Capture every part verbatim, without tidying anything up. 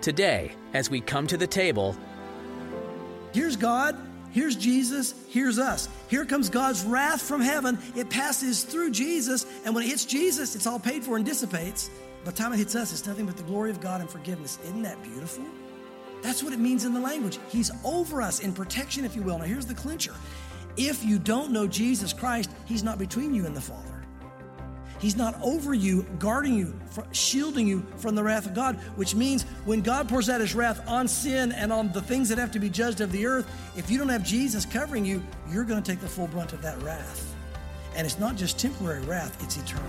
Today, as we come to the table, here's God, here's Jesus, here's us. Here comes God's wrath from heaven. It passes through Jesus, and when it hits Jesus, it's all paid for and dissipates. By the time it hits us, it's nothing but the glory of God and forgiveness. Isn't that beautiful? That's what it means in the language. He's over us in protection, if you will. Now, here's the clincher. If you don't know Jesus Christ, he's not between you and the Father. He's not over you, guarding you, shielding you from the wrath of God, which means when God pours out his wrath on sin and on the things that have to be judged of the earth, if you don't have Jesus covering you, you're going to take the full brunt of that wrath. And it's not just temporary wrath, it's eternal.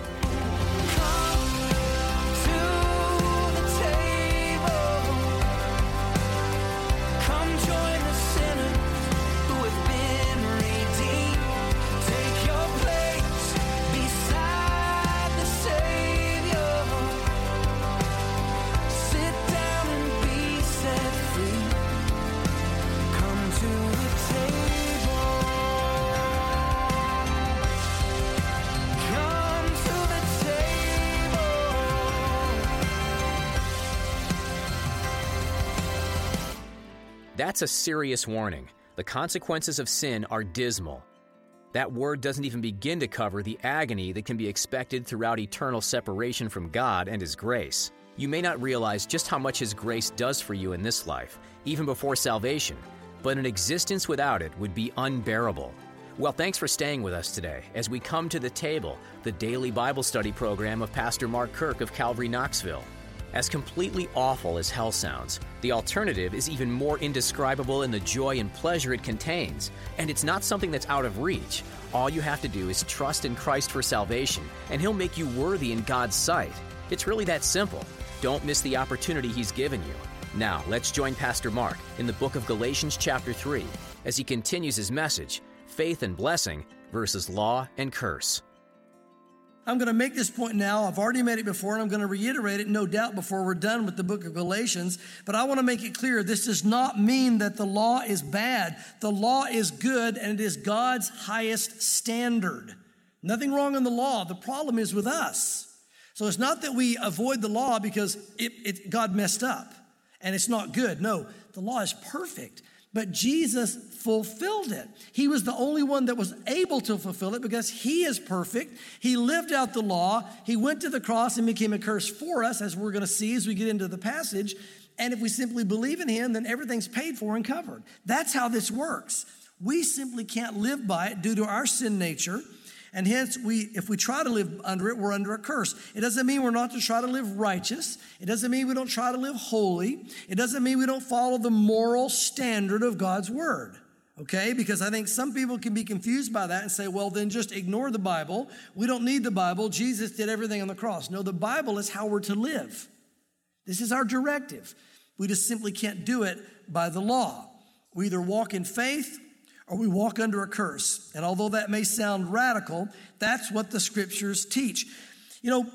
That's a serious warning. The consequences of sin are dismal. That word doesn't even begin to cover the agony that can be expected throughout eternal separation from God and His grace. You may not realize just how much His grace does for you in this life, even before salvation, but an existence without it would be unbearable. Well, thanks for staying with us today as we come to the table, the daily Bible study program of Pastor Mark Kirk of Calvary Knoxville. As completely awful as hell sounds, the alternative is even more indescribable in the joy and pleasure it contains, and it's not something that's out of reach. All you have to do is trust in Christ for salvation, and He'll make you worthy in God's sight. It's really that simple. Don't miss the opportunity He's given you. Now, let's join Pastor Mark in the book of Galatians chapter three as he continues his message, Faith and Blessing versus Law and Curse. I'm going to make this point now. I've already made it before, and I'm going to reiterate it, no doubt, before we're done with the book of Galatians. But I want to make it clear, this does not mean that the law is bad. The law is good, and it is God's highest standard. Nothing wrong in the law. The problem is with us. So it's not that we avoid the law because it, it, God messed up, and it's not good. No, the law is perfect. But Jesus fulfilled it. He was the only one that was able to fulfill it because He is perfect. He lived out the law. He went to the cross and became a curse for us, as we're going to see as we get into the passage. And if we simply believe in Him, then everything's paid for and covered. That's how this works. We simply can't live by it due to our sin nature. And hence, we, if we try to live under it, we're under a curse. It doesn't mean we're not to try to live righteous. It doesn't mean we don't try to live holy. It doesn't mean we don't follow the moral standard of God's Word. Okay? Because I think some people can be confused by that and say, well, then just ignore the Bible. We don't need the Bible. Jesus did everything on the cross. No, the Bible is how we're to live. This is our directive. We just simply can't do it by the law. We either walk in faith or we walk under a curse. And although that may sound radical, that's what the scriptures teach. You know,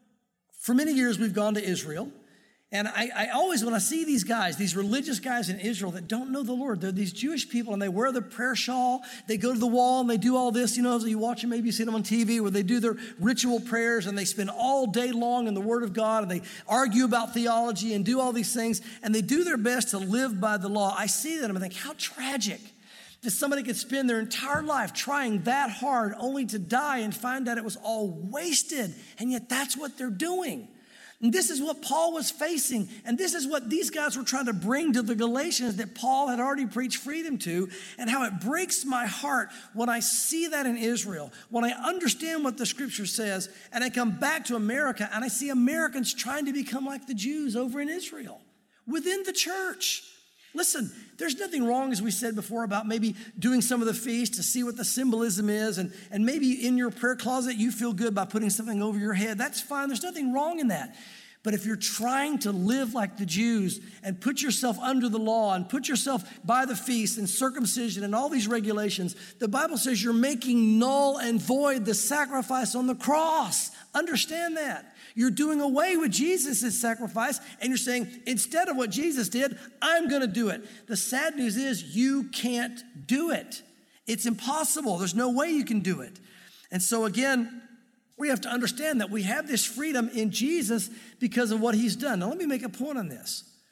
for many years we've gone to Israel, and I, I always, when I see these guys, these religious guys in Israel that don't know the Lord, they're these Jewish people, and they wear the prayer shawl, they go to the wall, and they do all this, you know, as you watch them, maybe you see them on T V, where they do their ritual prayers, and they spend all day long in the Word of God, and they argue about theology and do all these things, and they do their best to live by the law. I see that, and I think, how tragic that somebody could spend their entire life trying that hard only to die and find out it was all wasted. And yet that's what they're doing. And this is what Paul was facing. And this is what these guys were trying to bring to the Galatians that Paul had already preached freedom to, and how it breaks my heart when I see that in Israel, when I understand what the scripture says, and I come back to America and I see Americans trying to become like the Jews over in Israel within the church. Listen, there's nothing wrong, as we said before, about maybe doing some of the feast to see what the symbolism is. And, and maybe in your prayer closet, you feel good by putting something over your head. That's fine. There's nothing wrong in that. But if you're trying to live like the Jews and put yourself under the law and put yourself by the feast and circumcision and all these regulations, the Bible says you're making null and void the sacrifice on the cross. Understand that. You're doing away with Jesus' sacrifice, and you're saying, instead of what Jesus did, I'm going to do it. The sad news is you can't do it. It's impossible. There's no way you can do it. And so again, we have to understand that we have this freedom in Jesus because of what He's done. Now, let me make a point on this.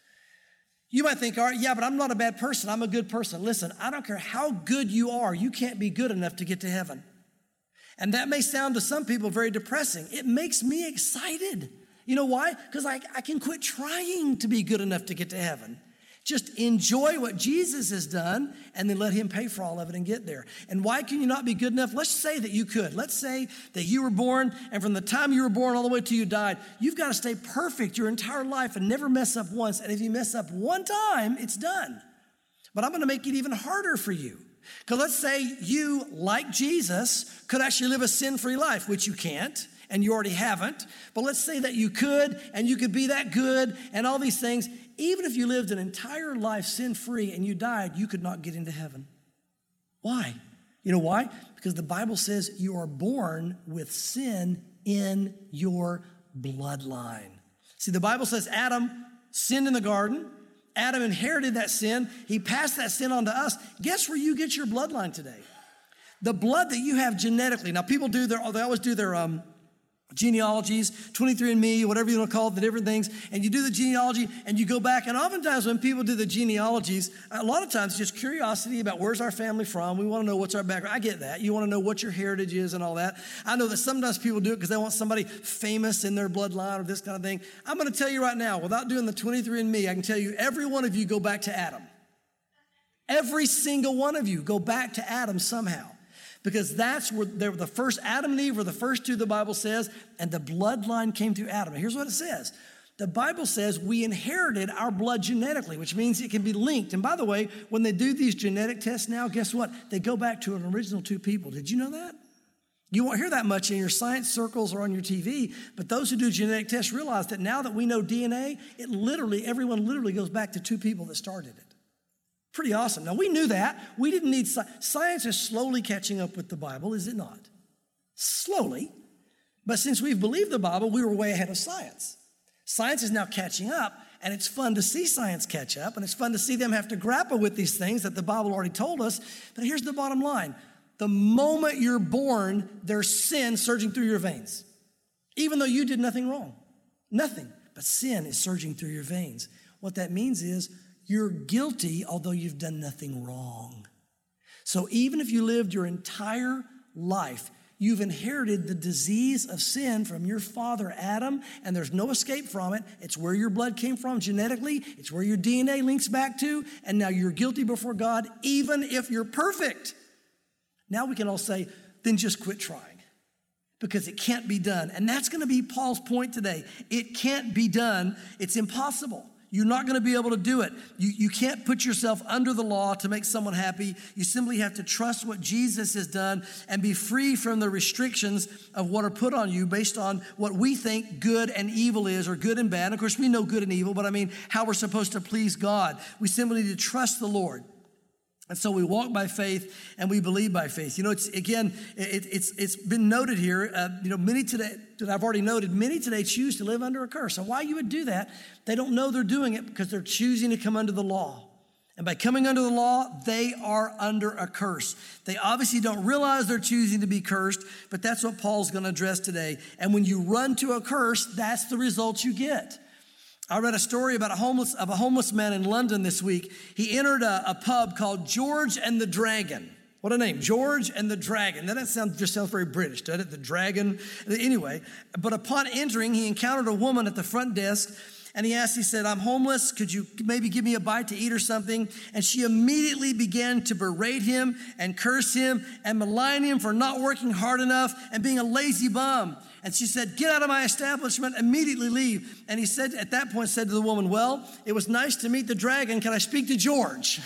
You might think, all right, yeah, but I'm not a bad person. I'm a good person. Listen, I don't care how good you are. You can't be good enough to get to heaven. And that may sound to some people very depressing. It makes me excited. You know why? Because I, I can quit trying to be good enough to get to heaven. Just enjoy what Jesus has done and then let him pay for all of it and get there. And why can you not be good enough? Let's say that you could. Let's say that you were born, and from the time you were born all the way till you died, you've got to stay perfect your entire life and never mess up once. And if you mess up one time, it's done. But I'm going to make it even harder for you. Because let's say you, like Jesus, could actually live a sin-free life, which you can't, and you already haven't. But let's say that you could, and you could be that good, and all these things. Even if you lived an entire life sin-free and you died, you could not get into heaven. Why? You know why? Because the Bible says you are born with sin in your bloodline. See, the Bible says Adam sinned in the garden. Adam inherited that sin. He passed that sin on to us. Guess where you get your bloodline today? The blood that you have genetically. Now, people do their, they always do their, um, genealogies, twenty-three and me, whatever you want to call it, the different things. And you do the genealogy and you go back. And oftentimes when people do the genealogies, a lot of times it's just curiosity about where's our family from. We want to know what's our background. I get that. You want to know what your heritage is and all that. I know that sometimes people do it because they want somebody famous in their bloodline or this kind of thing. I'm going to tell you right now, without doing the twenty-three and me, I can tell you every one of you go back to Adam. Every single one of you go back to Adam somehow. Because that's where they were the first, Adam and Eve were the first two, the Bible says, and the bloodline came through Adam. Here's what it says. The Bible says we inherited our blood genetically, which means it can be linked. And by the way, when they do these genetic tests now, guess what? They go back to an original two people. Did you know that? You won't hear that much in your science circles or on your T V, but those who do genetic tests realize that now that we know D N A, it literally, everyone literally goes back to two people that started it. Pretty awesome. Now, we knew that. We didn't need science. Science is slowly catching up with the Bible, is it not? Slowly. But since we've believed the Bible, we were way ahead of science. Science is now catching up, and it's fun to see science catch up, and it's fun to see them have to grapple with these things that the Bible already told us. But here's the bottom line. The moment you're born, there's sin surging through your veins, even though you did nothing wrong. Nothing. But sin is surging through your veins. What that means is, you're guilty, although you've done nothing wrong. So even if you lived your entire life, you've inherited the disease of sin from your father, Adam, and there's no escape from it. It's where your blood came from genetically. It's where your D N A links back to, and now you're guilty before God, even if you're perfect. Now we can all say, then just quit trying, because it can't be done. And that's going to be Paul's point today. It can't be done. It's impossible. You're not going to be able to do it. You, you can't put yourself under the law to make someone happy. You simply have to trust what Jesus has done and be free from the restrictions of what are put on you based on what we think good and evil is, or good and bad. Of course, we know good and evil, but I mean how we're supposed to please God. We simply need to trust the Lord. And so we walk by faith and we believe by faith. You know, it's again, it, it's it's been noted here. Uh, you know, many today that I've already noted, many today choose to live under a curse. And why you would do that? They don't know they're doing it because they're choosing to come under the law. And by coming under the law, they are under a curse. They obviously don't realize they're choosing to be cursed, but that's what Paul's going to address today. And when you run to a curse, that's the result you get. I read a story about a homeless of a homeless man in London this week. He entered a, a pub called George and the Dragon. What a name, George and the Dragon. That sounds, just sounds very British, doesn't it? The Dragon. Anyway, but upon entering, he encountered a woman at the front desk, and he asked, he said, I'm homeless. Could you maybe give me a bite to eat or something? And she immediately began to berate him and curse him and malign him for not working hard enough and being a lazy bum. And she said, get out of my establishment, immediately leave. And he said, at that point, said to the woman, well, it was nice to meet the dragon. Can I speak to George?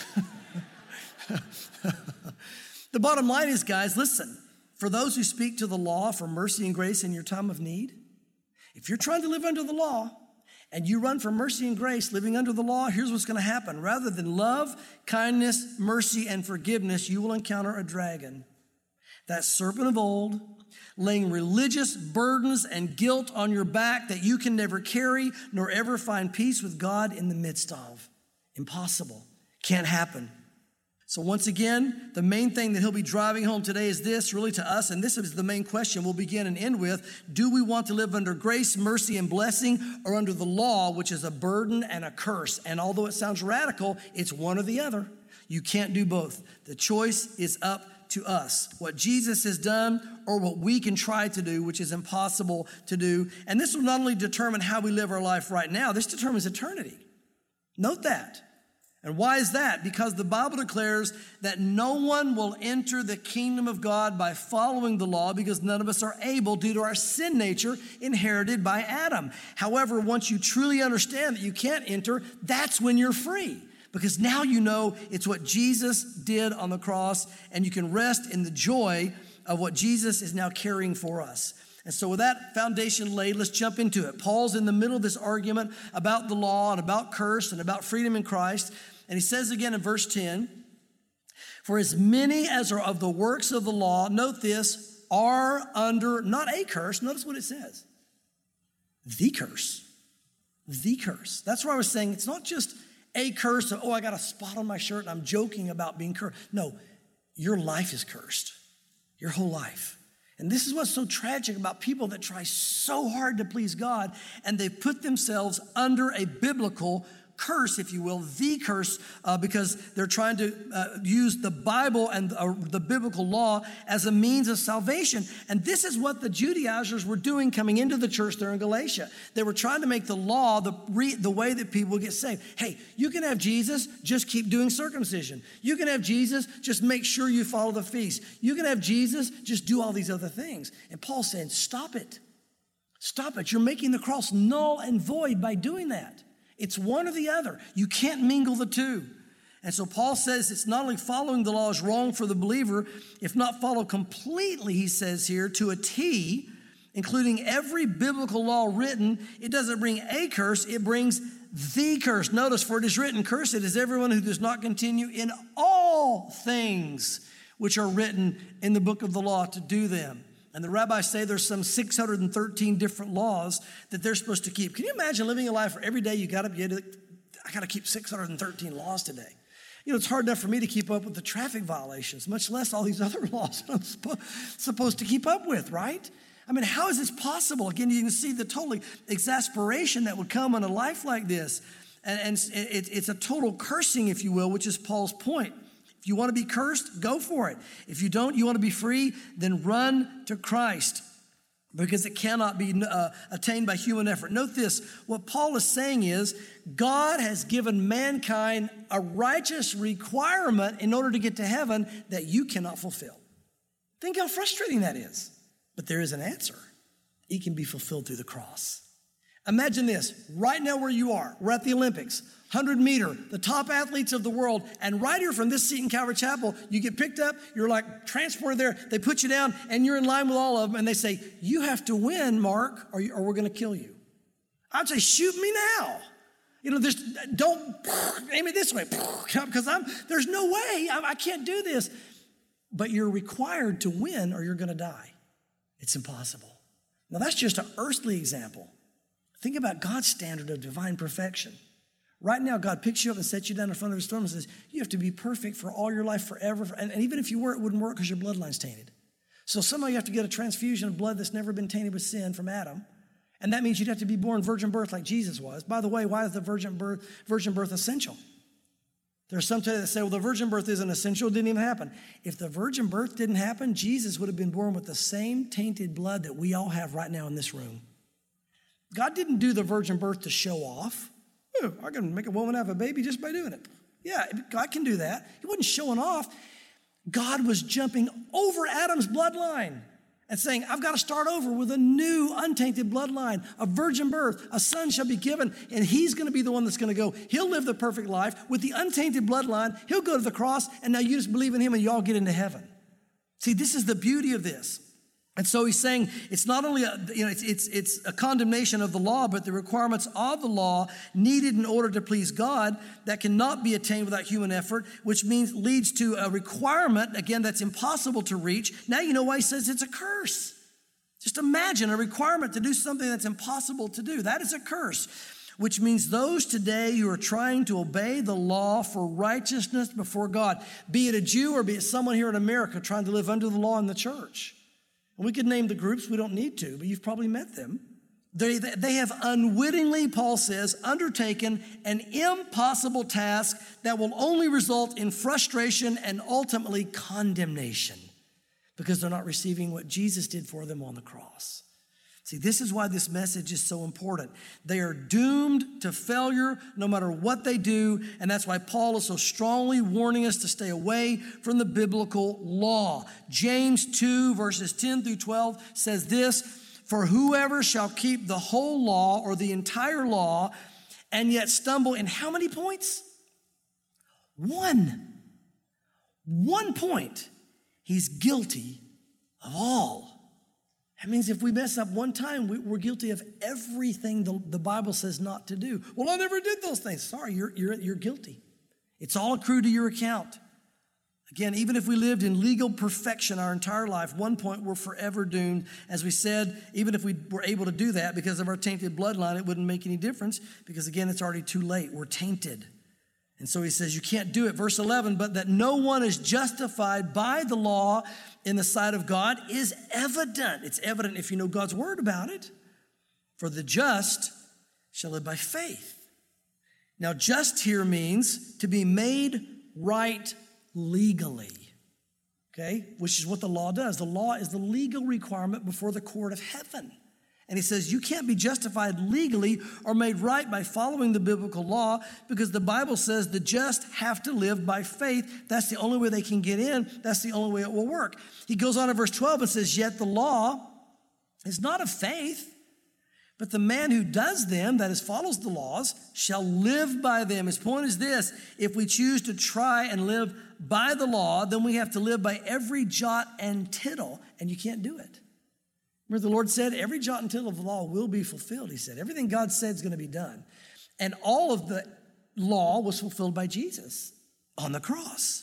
The bottom line is, guys, listen, for those who speak to the law for mercy and grace in your time of need, if you're trying to live under the law and you run for mercy and grace living under the law, here's what's going to happen. Rather than love, kindness, mercy, and forgiveness, you will encounter a dragon, that serpent of old, laying religious burdens and guilt on your back that you can never carry nor ever find peace with God in the midst of. Impossible. Can't happen. So once again, the main thing that he'll be driving home today is this, really to us, and this is the main question we'll begin and end with. Do we want to live under grace, mercy, and blessing, or under the law, which is a burden and a curse? And although it sounds radical, it's one or the other. You can't do both. The choice is up to us. What Jesus has done or what we can try to do, which is impossible to do. And this will not only determine how we live our life right now, this determines eternity. Note that. And why is that? Because the Bible declares that no one will enter the kingdom of God by following the law, because none of us are able due to our sin nature inherited by Adam. However, once you truly understand that you can't enter, that's when you're free. Because now you know it's what Jesus did on the cross, and you can rest in the joy of what Jesus is now carrying for us. And so with that foundation laid, let's jump into it. Paul's in the middle of this argument about the law and about curse and about freedom in Christ. And he says again in verse ten, for as many as are of the works of the law, note this, are under not a curse. Notice what it says. The curse. The curse. That's where I was saying it's not just a curse of, oh, I got a spot on my shirt and I'm joking about being cursed. No, your life is cursed. Your whole life. And this is what's so tragic about people that try so hard to please God, and they put themselves under a biblical curse, if you will, the curse, uh, because they're trying to uh, use the Bible and uh, the biblical law as a means of salvation. And this is what the Judaizers were doing coming into the church there in Galatia. They were trying to make the law the, re- the way that people get saved. Hey, you can have Jesus, just keep doing circumcision. You can have Jesus, just make sure you follow the feast. You can have Jesus, just do all these other things. And Paul's saying, stop it. Stop it. You're making the cross null and void by doing that. It's one or the other. You can't mingle the two. And so Paul says it's not only following the law is wrong for the believer, if not followed completely, he says here, to a T, including every biblical law written, it doesn't bring a curse, it brings the curse. Notice, for it is written, cursed is everyone who does not continue in all things which are written in the book of the law to do them. And the rabbis say there's some six hundred thirteen different laws that they're supposed to keep. Can you imagine living a life where every day you got to get, I got to keep six hundred thirteen laws today? You know, it's hard enough for me to keep up with the traffic violations, much less all these other laws that I'm sp- supposed to keep up with, right? I mean, how is this possible? Again, you can see the total exasperation that would come in a life like this. And, and it, it's a total cursing, if you will, which is Paul's point. If you want to be cursed, go for it. If you don't, you want to be free, then run to Christ, because it cannot be uh, attained by human effort. Note this, what Paul is saying is God has given mankind a righteous requirement in order to get to heaven that you cannot fulfill. Think how frustrating that is. But there is an answer. It can be fulfilled through the cross. Imagine this, right now where you are, we're at the Olympics, one hundred meter, the top athletes of the world, and right here from this seat in Calvary Chapel, you get picked up, you're like transported there, they put you down, and you're in line with all of them, and they say, you have to win, Mark, or, you, or we're going to kill you. I'd say, shoot me now. You know, there's, don't aim it this way, because I'm, there's no way, I, I can't do this. But you're required to win or you're going to die. It's impossible. Now, that's just an earthly example. Think about God's standard of divine perfection. Right now, God picks you up and sets you down in front of his throne and says, you have to be perfect for all your life forever. And, and even if you were, it wouldn't work because your bloodline's tainted. So somehow you have to get a transfusion of blood that's never been tainted with sin from Adam. And that means you'd have to be born virgin birth like Jesus was. By the way, why is the virgin birth, virgin birth essential? There are some today that say, well, the virgin birth isn't essential. It didn't even happen. If the virgin birth didn't happen, Jesus would have been born with the same tainted blood that we all have right now in this room. God didn't do the virgin birth to show off. Oh, I can make a woman have a baby just by doing it. Yeah, God can do that. He wasn't showing off. God was jumping over Adam's bloodline and saying, I've got to start over with a new untainted bloodline, a virgin birth. A son shall be given, and he's going to be the one that's going to go. He'll live the perfect life with the untainted bloodline. He'll go to the cross, and now you just believe in him and you all get into heaven. See, this is the beauty of this. And so he's saying it's not only a, you know, it's, it's, it's a condemnation of the law, but the requirements of the law needed in order to please God that cannot be attained without human effort, which means leads to a requirement, again, that's impossible to reach. Now you know why he says it's a curse. Just imagine a requirement to do something that's impossible to do. That is a curse. which means those today who are trying to obey the law for righteousness before God, be it a Jew or be it someone here in America trying to live under the law in the church. And we could name the groups, we don't need to, but you've probably met them. They, they have unwittingly, Paul says, undertaken an impossible task that will only result in frustration and ultimately condemnation because they're not receiving what Jesus did for them on the cross. See, this is why this message is so important. They are doomed to failure no matter what they do, and that's why Paul is so strongly warning us to stay away from the biblical law. James two, verses ten through twelve says this, "For whoever shall keep the whole law or the entire law and yet stumble in how many points? One. One point. He's guilty of all." That means if we mess up one time, we're guilty of everything the, the Bible says not to do. Well, I never did those things. Sorry, you're, you're, you're guilty. It's all accrued to your account. Again, even if we lived in legal perfection our entire life, one point we're forever doomed. As we said, even if we were able to do that because of our tainted bloodline, it wouldn't make any difference because, again, it's already too late. We're tainted. And so he says you can't do it. Verse eleven, "But that no one is justified by the law in the sight of God is evident." It's evident if you know God's word about it. "For the just shall live by faith." Now, just here means to be made right legally, okay? Which is what the law does. The law is the legal requirement before the court of heaven. And he says you can't be justified legally or made right by following the biblical law because the Bible says the just have to live by faith. That's the only way they can get in. That's the only way it will work. He goes on in verse twelve and says, "Yet the law is not of faith, but the man who does them," that is, follows the laws, "shall live by them." His point is this: if we choose to try and live by the law, then we have to live by every jot and tittle, and you can't do it. Remember, the Lord said, every jot and tittle of the law will be fulfilled. He said, everything God said is going to be done. And all of the law was fulfilled by Jesus on the cross.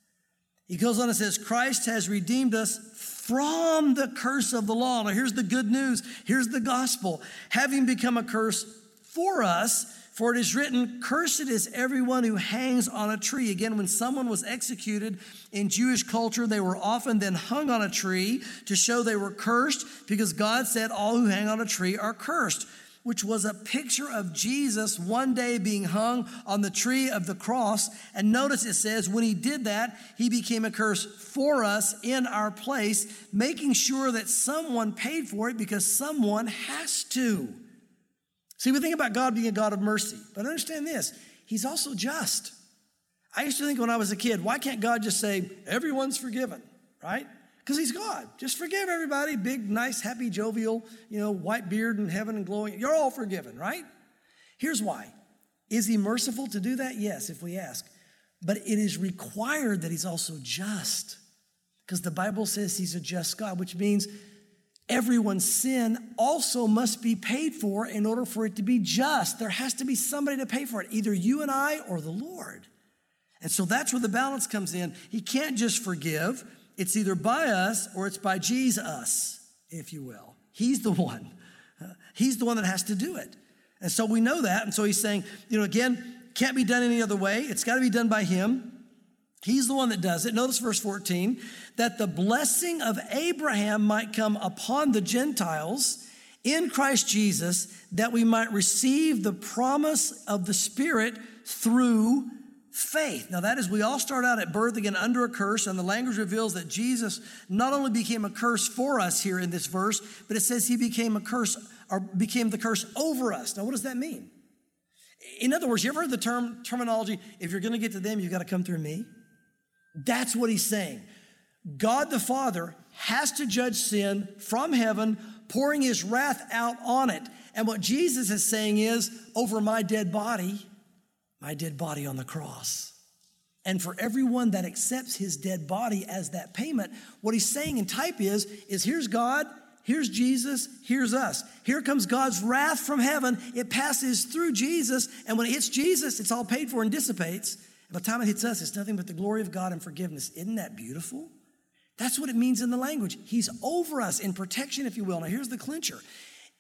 He goes on and says, "Christ has redeemed us from the curse of the law." Now, here's the good news. Here's the gospel. "Having become a curse for us, for it is written, cursed is everyone who hangs on a tree." Again, when someone was executed in Jewish culture, they were often then hung on a tree to show they were cursed because God said all who hang on a tree are cursed, which was a picture of Jesus one day being hung on the tree of the cross. And notice it says when he did that, he became a curse for us in our place, making sure that someone paid for it because someone has to. See, we think about God being a God of mercy, but understand this, he's also just. I used to think when I was a kid, why can't God just say, everyone's forgiven, right? Because he's God. Just forgive everybody, big, nice, happy, jovial, you know, white beard in heaven and glowing. You're all forgiven, right? Here's why. Is he merciful to do that? Yes, if we ask. But it is required that he's also just, because the Bible says he's a just God, which means everyone's sin also must be paid for in order for it to be just. There has to be somebody to pay for it, either you and I or the Lord. And so that's where the balance comes in. He can't just forgive. It's either by us or it's by Jesus, if you will. He's the one. He's the one that has to do it. And so we know that. And so he's saying, you know, again, can't be done any other way. It's got to be done by him. He's the one that does it. Notice verse fourteen, "that the blessing of Abraham might come upon the Gentiles in Christ Jesus, that we might receive the promise of the Spirit through faith." Now that is, we all start out at birth again under a curse, and the language reveals that Jesus not only became a curse for us here in this verse, but it says he became a curse, or became the curse over us. Now what does that mean? In other words, you ever heard the term terminology, if you're going to get to them, you've got to come through me? That's what he's saying. God the Father has to judge sin from heaven, pouring his wrath out on it. And what Jesus is saying is, over my dead body, my dead body on the cross. And for everyone that accepts his dead body as that payment, what he's saying in type is, is here's God, here's Jesus, here's us. Here comes God's wrath from heaven. It passes through Jesus, and when it hits Jesus, it's all paid for and dissipates. By the time it hits us, it's nothing but the glory of God and forgiveness. Isn't that beautiful? That's what it means in the language. He's over us in protection, if you will. Now, here's the clincher.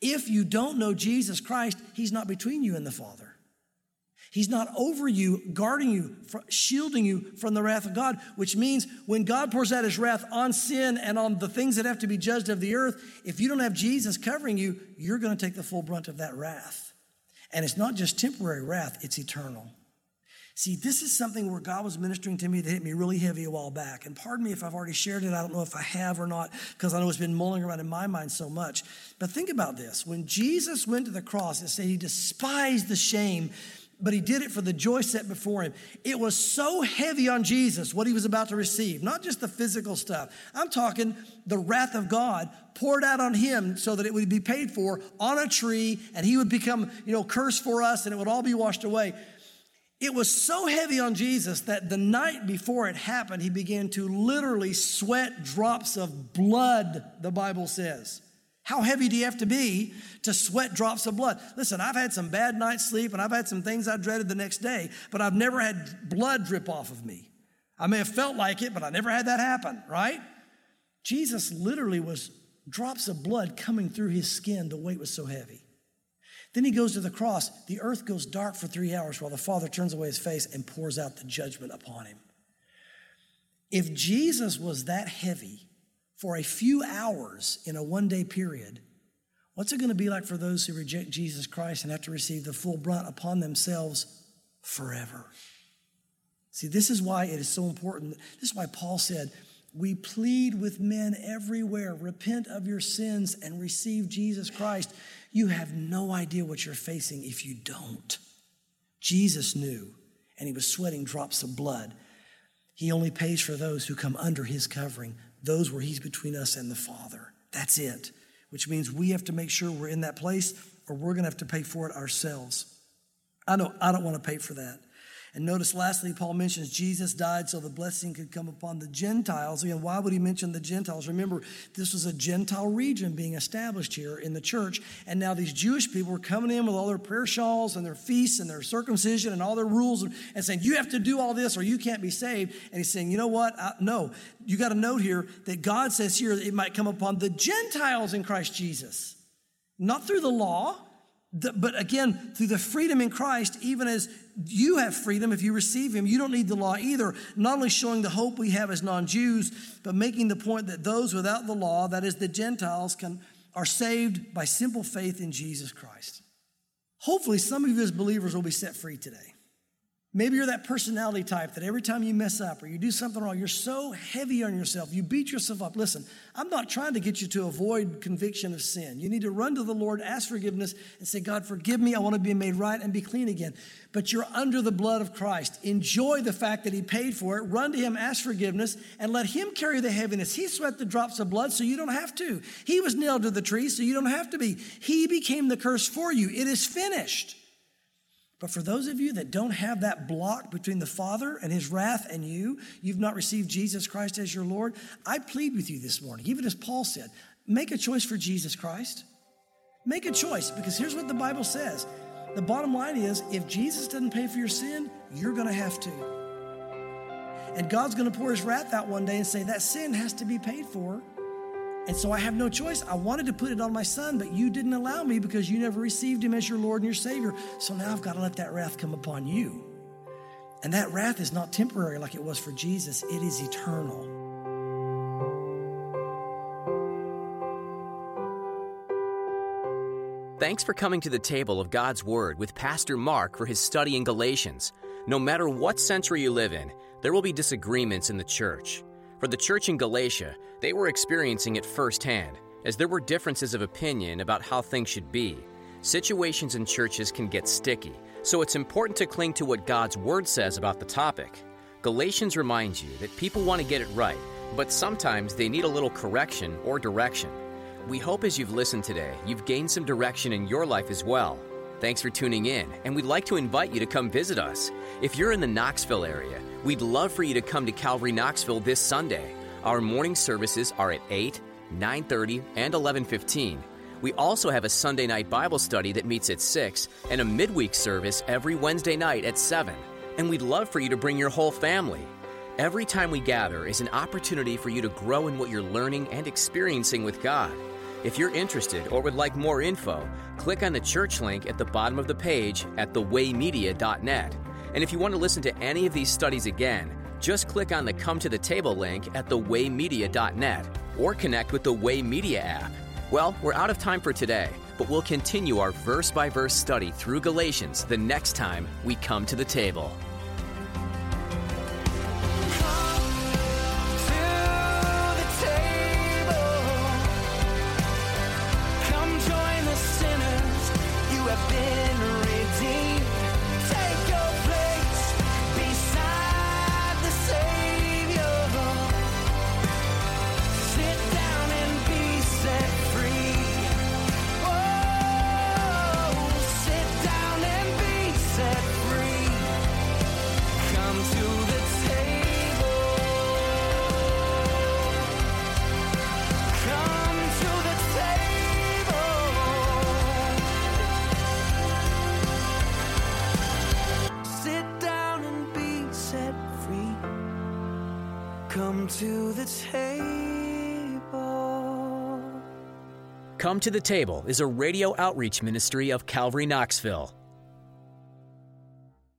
If you don't know Jesus Christ, he's not between you and the Father. He's not over you, guarding you, shielding you from the wrath of God, which means when God pours out his wrath on sin and on the things that have to be judged of the earth, if you don't have Jesus covering you, you're going to take the full brunt of that wrath. And it's not just temporary wrath, it's eternal. See, this is something where God was ministering to me that hit me really heavy a while back. And pardon me if I've already shared it. I don't know if I have or not, because I know it's been mulling around in my mind so much. But think about this. When Jesus went to the cross, it said he despised the shame, but he did it for the joy set before him. It was so heavy on Jesus, what he was about to receive, not just the physical stuff. I'm talking the wrath of God poured out on him so that it would be paid for on a tree, and he would become, you know, cursed for us, and it would all be washed away. It was so heavy on Jesus that the night before it happened, he began to literally sweat drops of blood, the Bible says. How heavy do you have to be to sweat drops of blood? Listen, I've had some bad night's sleep and I've had some things I dreaded the next day, but I've never had blood drip off of me. I may have felt like it, but I never had that happen, right? Jesus literally was drops of blood coming through his skin. The weight was so heavy. Then he goes to the cross. The earth goes dark for three hours while the Father turns away his face and pours out the judgment upon him. If Jesus was that heavy for a few hours in a one-day period, what's it going to be like for those who reject Jesus Christ and have to receive the full brunt upon themselves forever? See, this is why it is so important. This is why Paul said, we plead with men everywhere, repent of your sins and receive Jesus Christ. You have no idea what you're facing if you don't. Jesus knew, and he was sweating drops of blood. He only pays for those who come under his covering, those where he's between us and the Father. That's it, which means we have to make sure we're in that place or we're going to have to pay for it ourselves. I don't, I don't want to pay for that. And notice lastly, Paul mentions Jesus died so the blessing could come upon the Gentiles. Again, why would he mention the Gentiles? Remember, this was a Gentile region being established here in the church. And now these Jewish people were coming in with all their prayer shawls and their feasts and their circumcision and all their rules and, and saying, you have to do all this or you can't be saved. And he's saying, you know what? I, no, you got to note here that God says here it might come upon the Gentiles in Christ Jesus. Not through the law, but again, through the freedom in Christ, even as you have freedom if you receive him, you don't need the law either. Not only showing the hope we have as non-Jews, but making the point that those without the law, that is the Gentiles, can are saved by simple faith in Jesus Christ. Hopefully, some of you as believers will be set free today. Maybe you're that personality type that every time you mess up or you do something wrong, you're so heavy on yourself. You beat yourself up. Listen, I'm not trying to get you to avoid conviction of sin. You need to run to the Lord, ask forgiveness, and say, God, forgive me. I want to be made right and be clean again. But you're under the blood of Christ. Enjoy the fact that he paid for it. Run to him, ask forgiveness, and let him carry the heaviness. He sweat the drops of blood so you don't have to. He was nailed to the tree so you don't have to be. He became the curse for you. It is finished. But for those of you that don't have that block between the Father and his wrath and you, you've not received Jesus Christ as your Lord, I plead with you this morning, even as Paul said, make a choice for Jesus Christ. Make a choice, because here's what the Bible says. The bottom line is, if Jesus doesn't pay for your sin, you're going to have to. And God's going to pour his wrath out one day and say, that sin has to be paid for. And so I have no choice. I wanted to put it on my son, but you didn't allow me because you never received him as your Lord and your Savior. So now I've got to let that wrath come upon you. And that wrath is not temporary like it was for Jesus. It is eternal. Thanks for coming to the table of God's Word with Pastor Mark for his study in Galatians. No matter what century you live in, there will be disagreements in the church. For the church in Galatia, they were experiencing it firsthand, as there were differences of opinion about how things should be. Situations in churches can get sticky, so it's important to cling to what God's Word says about the topic. Galatians reminds you that people want to get it right, but sometimes they need a little correction or direction. We hope as you've listened today, you've gained some direction in your life as well. Thanks for tuning in, and we'd like to invite you to come visit us. If you're in the Knoxville area, we'd love for you to come to Calvary Knoxville this Sunday. Our morning services are at eight, nine thirty, and eleven fifteen. We also have a Sunday night Bible study that meets at six and a midweek service every Wednesday night at seven. And we'd love for you to bring your whole family. Every time we gather is an opportunity for you to grow in what you're learning and experiencing with God. If you're interested or would like more info, click on the church link at the bottom of the page at the way media dot net. And if you want to listen to any of these studies again, just click on the Come to the Table link at the way media dot net or connect with the Way Media app. Well, we're out of time for today, but we'll continue our verse-by-verse study through Galatians the next time we come to the table. Come to the table. Come to the Table is a radio outreach ministry of Calvary Knoxville.